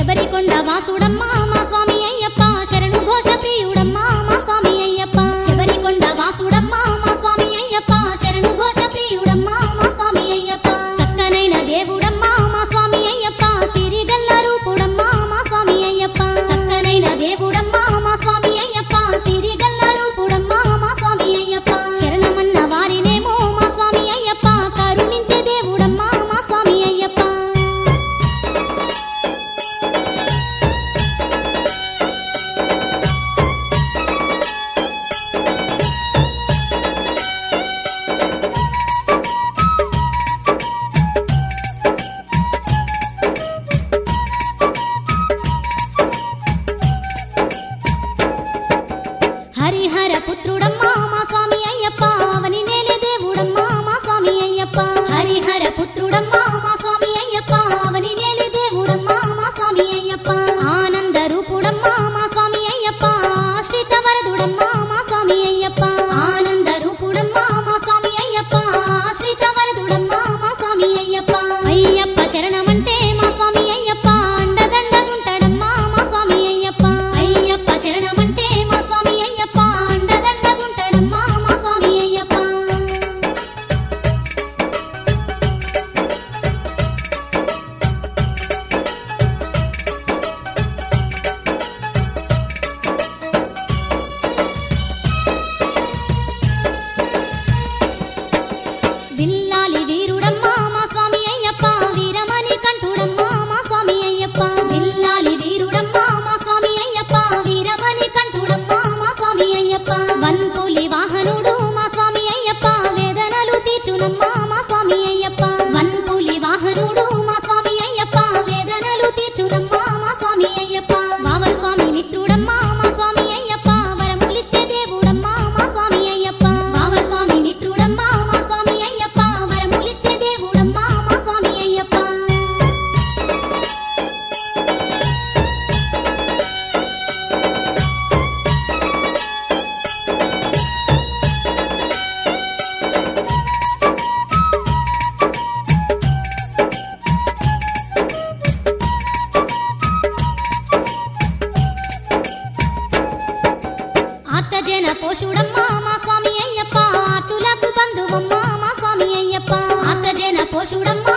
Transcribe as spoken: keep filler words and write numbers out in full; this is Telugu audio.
శబరికొండ వాసుడమ్మా మా స్వామి అయ్యప్ప శరణు ఘోష ప్రియుడమ్మా మా స్వామి అయ్యప్ప శబరికొండ వాసుడమ్మా మా స్వామి అయ్యప్ప శరణు ఘోష ప్రియుడమ్మా మా స్వామి అయ్యప్ప చక్కనైన దేవుడమ్మా మా స్వామి అయ్యప్ప సిరిగల్ల రూపుడమ్మా మా స్వామి అయ్యప్ప చక్కనైన దేవుడమ్మా మా స్వామి అయ్యప్ప సిరిగల్ల రూపుడమ్మా మా స్వామి అయ్యప్ప శరణమన్న వారినేమో మా స్వామి అయ్యప్ప కరుణించే దేవుడమ్మా మా స్వామి అయ్యప్ప హరిహర పుత్రుడమ్మా మా స్వామి అయ్యప్ప అవని నేలే దేవుడమ్మా మా స్వామి అయ్యప్ప హరిహర పుత్రుడమ్మా మా స్వామి అయ్యప్ప అవని నేలే దేవుడమ్మా మా స్వామి అయ్యప్ప ఆనంద రూపుడమ్మా మా స్వామి అయ్యప్ప ఆశ్రిత వరదుడమ్మా మా స్వామి అయ్యప్ప ఆనంద రూపుడమ్మా మా స్వామి అయ్యప్ప ఆశ్రిత వరదుడమ్మా మా స్వామి అయ్యప్ప అయ్యప్ప శరణమంటే మా స్వామి అయ్యప్ప అండదండగుంటాడమ్మా మా స్వామి అయ్యప్ప అయ్యప్ప శరణమంటే మా స్వామి అయ్యప్ప అండదండగుంటాడమ్మా మా స్వామి అయ్యప్ప విల్లాలి వీరుడమ్మా మా స్వామి అయ్యప్ప వీరమణి కంఠుడమ్మా మా స్వామి అయ్యప్ప విల్లాలి వీరుడమ్మా మా స్వామి అయ్యప్ప వీరమణి కంఠుడమ్మా మా స్వామి అయ్యప్ప వన్పులి వాహనుడు మా స్వామి అయ్యప్ప వేదనలు తీర్చునమ్మా మా స్వామి అయ్యప్ప వన్పులి వాహనుడు మా స్వామి అయ్యప్ప వేదనలు తీర్చునమ్మా మా స్వామి అయ్యప్ప వావర స్వామి మిత్రుడమ్మా మా స్వామి అయ్యప్ప వరములిచ్చే దేవుడమ్మా మా స్వామి అయ్యప్ప వావర స్వామి మిత్రుడమ్మా మా స్వామి అయ్యప్ప వరములిచ్చే దేవుడమ్మా మా స్వామి అయ్యప్ప ఆర్తజన పోషుడమ్మా మా స్వామి అయ్యప్ప ఆర్తులకు బంధువమ్మా మా స్వామి అయ్యప్ప ఆర్తజన పోషుడమ్మా